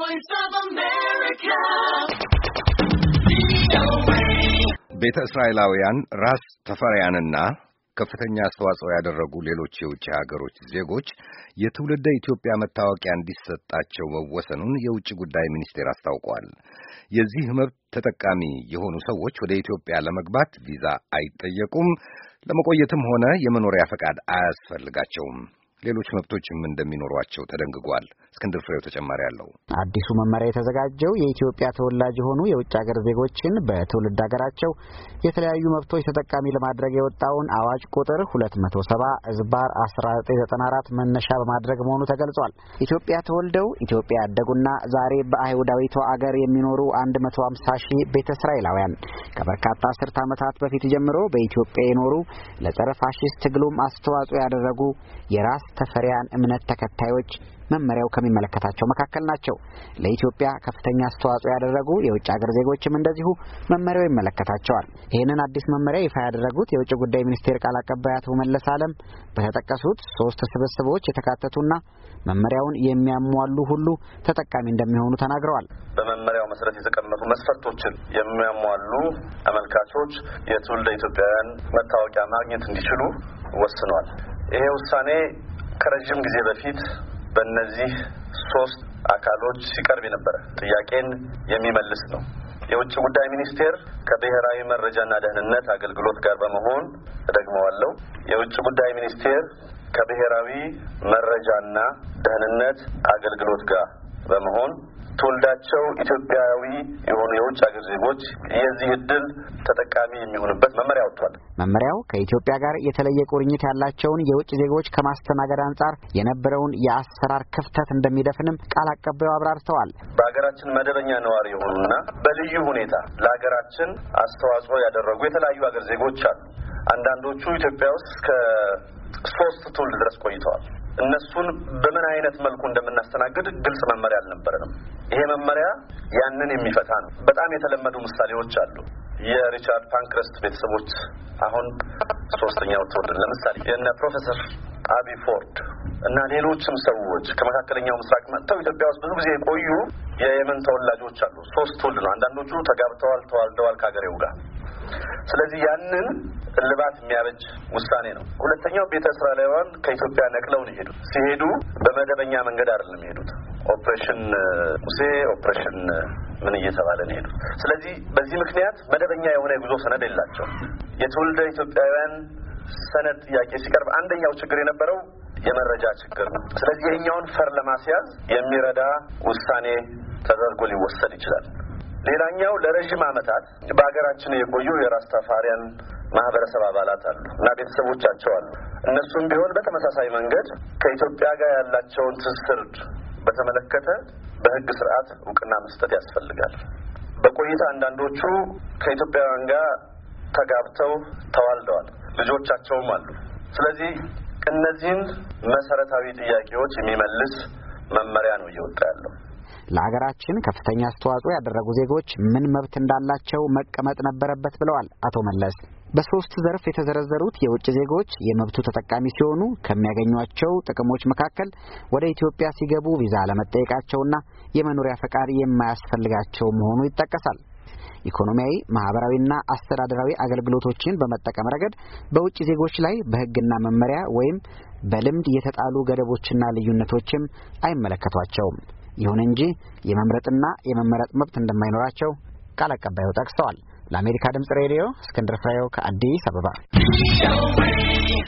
Voice of America. ቤተ እስራኤላውያን ራስ ተፈሪያንና ከፍተኛ አስተዋጽኦ ያደረጉ ሌሎች የውጭ ሀገሮች ዜጎች የትውልደ ኢትዮጵያ መታወቂያ እንዲሰጣቸው መወሰኑን የውጭ ጉዳይ ሚኒስቴር አስታውቋል። የዚህ መብት ተጠቃሚ የሆኑ ሰዎች ወደ ኢትዮጵያ ለመግባት ቪዛ አይጠየቁም፣ ለመቆየትም ሆነ የመኖሪያ ፈቃድ አያስፈልጋቸውም። ሌሎች መብቶችም እንደሚኖሯቸው ተደንግጓል። እስክንድር ፍሬው ተጨማሪ አለው። አዲሱ መመሪያ የተዘጋጀው የኢትዮጵያ ተወላጅ የሆኑ የውጭ ሀገር ዜጎችን በትውልድ ሀገራቸው የተለያዩ መብቶች ተጠቃሚ ለማድረግ የወጣውን አዋጅ ቁጥር 270/1994 መነሻ በማድረግ መሆኑ ተገልጿል። ኢትዮጵያ ተወልደው ኢትዮጵያ ያደጉና ዛሬ በአይሁዳዊቷ አገር የሚኖሩ 150 ሺህ ቤተ እስራኤላውያን ከበርካታ አስርት ዓመታት በፊት ጀምሮ በኢትዮጵያ የኖሩ ለጸረ ፋሺስት ትግሉም አስተዋጽኦ ያደረጉ የራስ ተፈሪያን እምነት ተከታዮች መመሪያው ከሚመለከታቸው መካከል ናቸው። ለኢትዮጵያ ከፍተኛ አስተዋጽኦ ያደረጉ የውጭ ሀገር ዜጎችም እንደዚሁ መመሪያው ይመለከታቸዋል። ይህንን አዲስ መመሪያ ይፋ ያደረጉት የውጭ ጉዳይ ሚኒስቴር ቃል አቀባይ አቶ መለስ ዓለም በተጠቀሱት 3 ስብስቦች የተካተቱና መመሪያውን የሚያሟሉ ሁሉ ተጠቃሚ እንደሚሆኑ ተናግረዋል። በመመሪያው መሰረት የተቀመጡ መስፈርቶችን የሚያሟሉ አመልካቾች የትውልደ ኢትዮጵያውያን መታወቂያ ማግኘት እንዲችሉ ወስኗል። ይሄ ውሳኔ ከረጅም ጊዜ በፊት በእነዚህ 3 አካሎች ሲቀርብ የነበረ ጥያቄን የሚመልስ ነው። የውጭ ጉዳይ ሚኒስቴር ከብሔራዊ መረጃና ደህንነት አገልግሎት ጋር በመሆን ተደግመዋለሁ። የውጭ ጉዳይ ሚኒስቴር ከብሔራዊ መረጃና ደህንነት አገልግሎት ጋር በመሆን ትውልዳቸው ኢትዮጵያዊ የሆኑ የውጭ ሀገር ዜጎች የዚህ እድል ተጠቃሚ የሚሆኑበት መመሪያ ወጥቷል። መመሪያው ከኢትዮጵያ ጋር የተለየ ቁርኝት ያላቸውን የውጭ ዜጎች ከማስተናገድ አንጻር የነበረውን የአሰራር ክፍተት እንደሚደፍንም ቃል አቀባዩ አብራርተዋል። በሀገራችን መደበኛ ነዋሪ የሆኑና በልዩ ሁኔታ ለሀገራችን አስተዋጽኦ ያደረጉ የተለያዩ ሀገር ዜጎች አሉ። አንዳንዶቹ ኢትዮጵያ ውስጥ እስከ 3 ትውልድ ድረስ ቆይተዋል። እነሱን በምን አይነት መልኩ እንደምናስተናግድ ግልጽ መመሪያ አልነበረንም። ይሄ መመሪያ ያንን የሚፈታ ነው። በጣም የተለመዱ ምሳሌዎች አሉ። የሪቻርድ ፓንክረስት ቤተሰቦች አሁን 3ኛው ትውልድ፣ ለምሳሌ የነ ፕሮፌሰር አቢ ፎርድ እና ሌሎችም ሰዎች ከመካከለኛው ምስራቅ መጥተው ኢትዮጵያ ውስጥ ብዙ ጊዜ የቆዩ የየመን ተወላጆች አሉ። 3 ትውልድ ነው። አንዳንዶቹ ተጋብተዋል፣ ተዋልደዋል ከሀገሬው ጋር። ስለዚህ ያንን እልባት የሚያበጅ ውሳኔ ነው። ሁለተኛው ቤተ እስራኤላውያን ከኢትዮጵያ ነቅለው ነው የሄዱት። ሲሄዱ በመደበኛ መንገድ አይደለም የሄዱት። ኦፕሬሽን ሙሴ፣ ኦፕሬሽን ምን እየተባለ ነው የሄዱት። ስለዚህ በዚህ ምክንያት መደበኛ የሆነ የጉዞ ሰነድ የላቸው። የትውልደ ኢትዮጵያውያን ሰነድ ጥያቄ ሲቀርብ አንደኛው ችግር የነበረው የመረጃ ችግር ነው። ስለዚህ ይሄኛውን ፈር ለማስያዝ የሚረዳ ውሳኔ ተደርጎ ሊወሰድ ይችላል። ሌላኛው ለረጅም ዓመታት በሀገራችን የቆዩ የራስ ተፈሪያን ማህበረሰብ አባላት አሉ እና ቤተሰቦቻቸው አሉ። እነሱም ቢሆን በተመሳሳይ መንገድ ከኢትዮጵያ ጋር ያላቸውን ትስስር በተመለከተ በሕግ ስርዓት እውቅና መስጠት ያስፈልጋል። በቆይታ አንዳንዶቹ ከኢትዮጵያውያን ጋር ተጋብተው ተዋልደዋል፣ ልጆቻቸውም አሉ። ስለዚህ እነዚህን መሰረታዊ ጥያቄዎች የሚመልስ መመሪያ ነው እየወጣ ያለው። ለሀገራችን ከፍተኛ አስተዋጽኦ ያደረጉ ዜጎች ምን መብት እንዳላቸው መቀመጥ ነበረበት ብለዋል አቶ መለስ። በ3 ዘርፍ የተዘረዘሩት የውጭ ዜጎች የመብቱ ተጠቃሚ ሲሆኑ ከሚያገኟቸው ጥቅሞች መካከል ወደ ኢትዮጵያ ሲገቡ ቪዛ ለመጠየቃቸውና የመኖሪያ ፈቃድ የማያስፈልጋቸው መሆኑ ይጠቀሳል። ኢኮኖሚያዊ፣ ማህበራዊና አስተዳደራዊ አገልግሎቶችን በመጠቀም ረገድ በውጭ ዜጎች ላይ በሕግና መመሪያ ወይም በልምድ የተጣሉ ገደቦችና ልዩነቶችም አይመለከቷቸውም። ይሁን እንጂ የመምረጥና የመመረጥ መብት እንደማይኖራቸው ቃል አቀባዩ ጠቅሰዋል። ለአሜሪካ ድምጽ ሬዲዮ እስክንድር ፍሬው ከአዲስ አበባ